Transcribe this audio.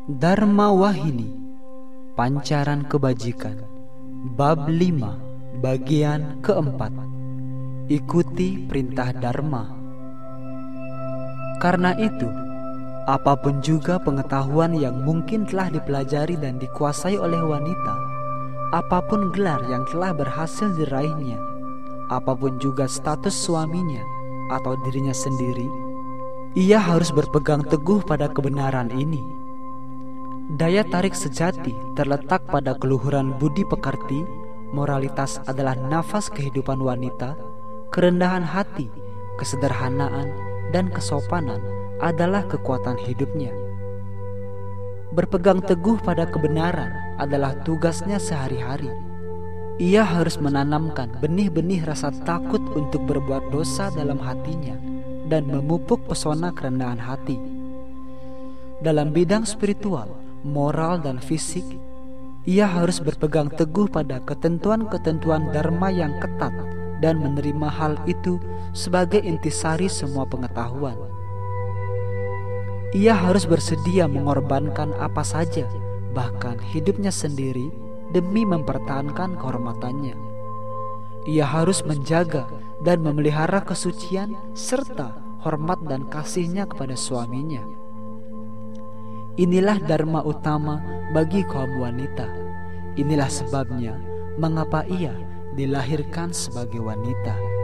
Dharma Wahini, Pancaran Kebajikan, Bab 5, Bagian keempat. Ikuti perintah Dharma. Karena itu, apapun juga pengetahuan yang mungkin telah dipelajari dan dikuasai oleh wanita, apapun gelar yang telah berhasil diraihnya, apapun juga status suaminya atau dirinya sendiri, ia harus berpegang teguh pada kebenaran ini. Daya tarik sejati terletak pada keluhuran budi pekerti. Moralitas adalah nafas kehidupan wanita. Kerendahan hati, kesederhanaan, dan kesopanan adalah kekuatan hidupnya. Berpegang teguh pada kebenaran adalah tugasnya sehari-hari. Ia harus menanamkan benih-benih rasa takut untuk berbuat dosa dalam hatinya dan memupuk pesona kerendahan hati. Dalam bidang spiritual, moral, dan fisik, ia harus berpegang teguh pada ketentuan-ketentuan dharma yang ketat dan menerima hal itu sebagai intisari semua pengetahuan. Ia harus bersedia mengorbankan apa saja, bahkan hidupnya sendiri, demi mempertahankan kehormatannya. Ia harus menjaga dan memelihara kesucian serta hormat dan kasihnya kepada suaminya. Inilah dharma utama bagi kaum wanita. Inilah sebabnya mengapa ia dilahirkan sebagai wanita.